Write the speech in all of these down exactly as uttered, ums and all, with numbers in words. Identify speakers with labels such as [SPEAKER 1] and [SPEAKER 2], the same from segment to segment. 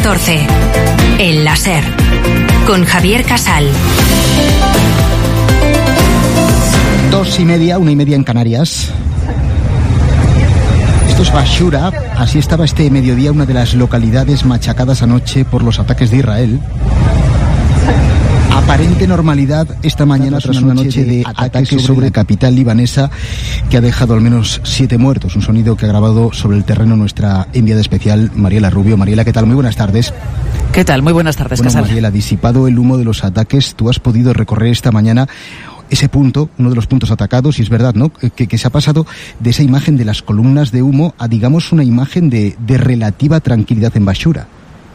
[SPEAKER 1] catorce. El láser. Con Javier Casal.
[SPEAKER 2] Dos y media, una y media en Canarias. Esto es Bashura. Así estaba este mediodía una de las localidades machacadas anoche por los ataques de Israel. Aparente normalidad esta mañana tras una noche de ataques sobre la capital libanesa que ha dejado al menos siete muertos. Un sonido que ha grabado sobre el terreno nuestra enviada especial Mariela Rubio. Mariela, ¿qué tal? Muy buenas tardes.
[SPEAKER 3] ¿Qué tal? Muy buenas tardes,
[SPEAKER 2] bueno,
[SPEAKER 3] Casal.
[SPEAKER 2] Mariela, disipado el humo de los ataques, tú has podido recorrer esta mañana ese punto, uno de los puntos atacados, y es verdad, ¿no?, que, que se ha pasado de esa imagen de las columnas de humo a, digamos, una imagen de, de relativa tranquilidad en Bashura.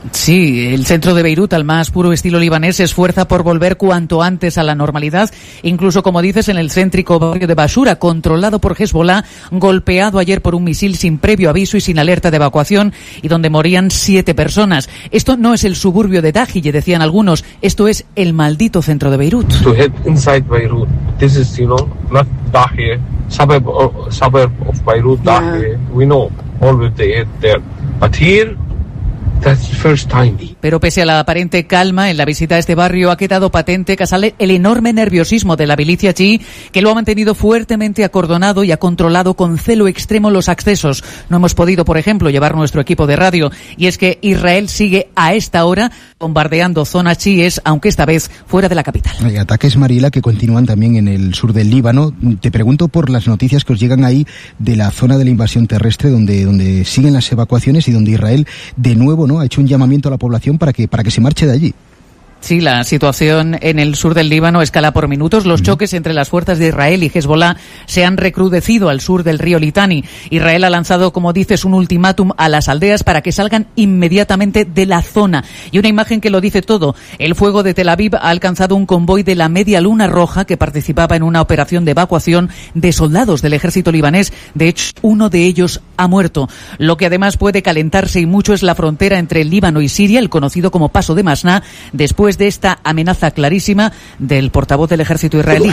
[SPEAKER 3] Sí, el centro de Beirut, al más puro estilo libanés, se esfuerza por volver cuanto antes a la normalidad, incluso, como dices, en el céntrico barrio de Bashura, controlado por Hezbollah, golpeado ayer por un misil sin previo aviso y sin alerta de evacuación, y donde morían siete personas. Esto no es el suburbio de Dahiyeh, decían algunos, esto es el maldito centro de Beirut.
[SPEAKER 4] To head inside Beirut, this is, you know, not Dahiyeh, suburb, or, suburb of Beirut, Dahiyeh. Yeah. We know always they head there, but here that's the first time.
[SPEAKER 3] Pero pese a la aparente calma en la visita a este barrio, ha quedado patente, Casale, el enorme nerviosismo de la milicia chií, que lo ha mantenido fuertemente acordonado y ha controlado con celo extremo los accesos. No hemos podido, por ejemplo, llevar nuestro equipo de radio, y es que Israel sigue a esta hora bombardeando zonas chiíes, aunque esta vez fuera de la capital.
[SPEAKER 2] Hay ataques, Mariela, que continúan también en el sur del Líbano. Te pregunto por las noticias que os llegan ahí de la zona de la invasión terrestre, donde, donde siguen las evacuaciones y donde Israel, de nuevo, ¿no?, ha hecho un llamamiento a la población para que para que se marche de allí.
[SPEAKER 3] Sí, la situación en el sur del Líbano escala por minutos. Los choques entre las fuerzas de Israel y Hezbollah se han recrudecido al sur del río Litani. Israel ha lanzado, como dices, un ultimátum a las aldeas para que salgan inmediatamente de la zona. Y una imagen que lo dice todo. El fuego de Tel Aviv ha alcanzado un convoy de la Media Luna Roja que participaba en una operación de evacuación de soldados del ejército libanés. De hecho, uno de ellos ha muerto. Lo que además puede calentarse y mucho es la frontera entre el Líbano y Siria, el conocido como Paso de Masná, después de esta amenaza clarísima del portavoz del ejército israelí.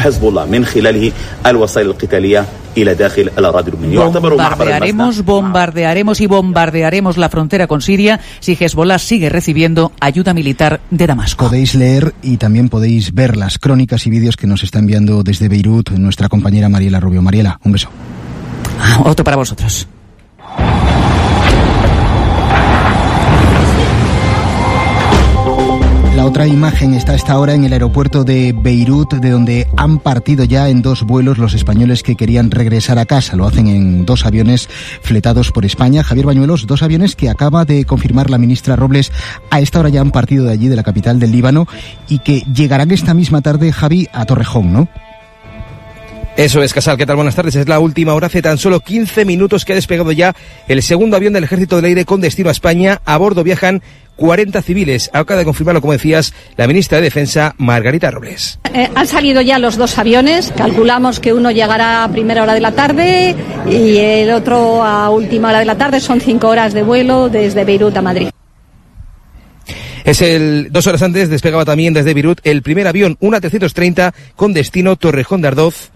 [SPEAKER 3] Bombardearemos, bombardearemos y bombardearemos la frontera con Siria si Hezbollah sigue recibiendo ayuda militar de Damasco.
[SPEAKER 2] Podéis leer y también podéis ver las crónicas y vídeos que nos está enviando desde Beirut nuestra compañera Mariela Rubio. Mariela, un beso.
[SPEAKER 3] Otro para vosotros.
[SPEAKER 2] La otra imagen está a esta hora en el aeropuerto de Beirut, de donde han partido ya en dos vuelos los españoles que querían regresar a casa. Lo hacen en dos aviones fletados por España. Javier Bañuelos, dos aviones que acaba de confirmar la ministra Robles, a esta hora ya han partido de allí, de la capital del Líbano, y que llegarán esta misma tarde, Javi, a Torrejón, ¿no?
[SPEAKER 5] Eso es, Casal, ¿qué tal? Buenas tardes. Es la última hora, hace tan solo quince minutos que ha despegado ya el segundo avión del Ejército del Aire con destino a España. A bordo viajan cuarenta civiles. Acaba de confirmarlo, como decías, la ministra de Defensa, Margarita Robles.
[SPEAKER 6] Eh, han salido ya los dos aviones. Calculamos que uno llegará a primera hora de la tarde y el otro a última hora de la tarde. Son cinco horas de vuelo desde Beirut a Madrid.
[SPEAKER 5] Es el, dos horas antes despegaba también desde Beirut el primer avión, un A trescientos treinta, con destino Torrejón de Ardoz.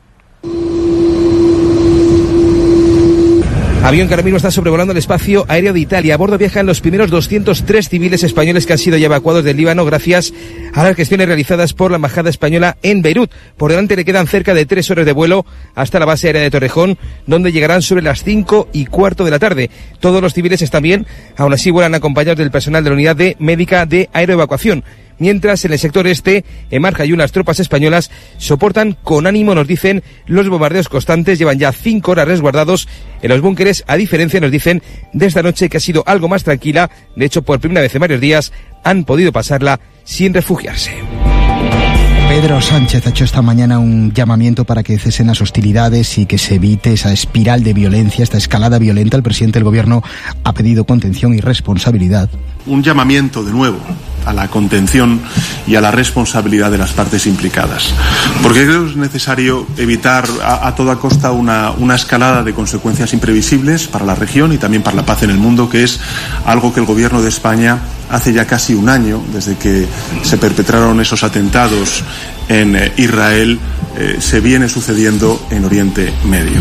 [SPEAKER 5] Avión que ahora mismo está sobrevolando el espacio aéreo de Italia. A bordo viajan los primeros doscientos tres civiles españoles que han sido ya evacuados del Líbano gracias a las gestiones realizadas por la Embajada Española en Beirut. Por delante le quedan cerca de tres horas de vuelo hasta la base aérea de Torrejón, donde llegarán sobre las cinco y cuarto de la tarde. Todos los civiles están bien, aún así vuelan acompañados del personal de la Unidad de Médica de Aeroevacuación. Mientras en el sector este, en Marjayún, las tropas españolas soportan con ánimo, nos dicen, los bombardeos constantes. Llevan ya cinco horas resguardados en los búnkeres, a diferencia, nos dicen, de esta noche que ha sido algo más tranquila. De hecho, por primera vez en varios días han podido pasarla sin refugiarse.
[SPEAKER 2] Pedro Sánchez ha hecho esta mañana un llamamiento para que cesen las hostilidades y que se evite esa espiral de violencia, esta escalada violenta. El presidente del gobierno ha pedido contención y responsabilidad.
[SPEAKER 7] Un llamamiento de nuevo a la contención y a la responsabilidad de las partes implicadas, porque creo que es necesario evitar a, a toda costa una, una escalada de consecuencias imprevisibles para la región y también para la paz en el mundo, que es algo que el gobierno de España hace ya casi un año, desde que se perpetraron esos atentados en eh, Israel, eh, se viene sucediendo en Oriente Medio.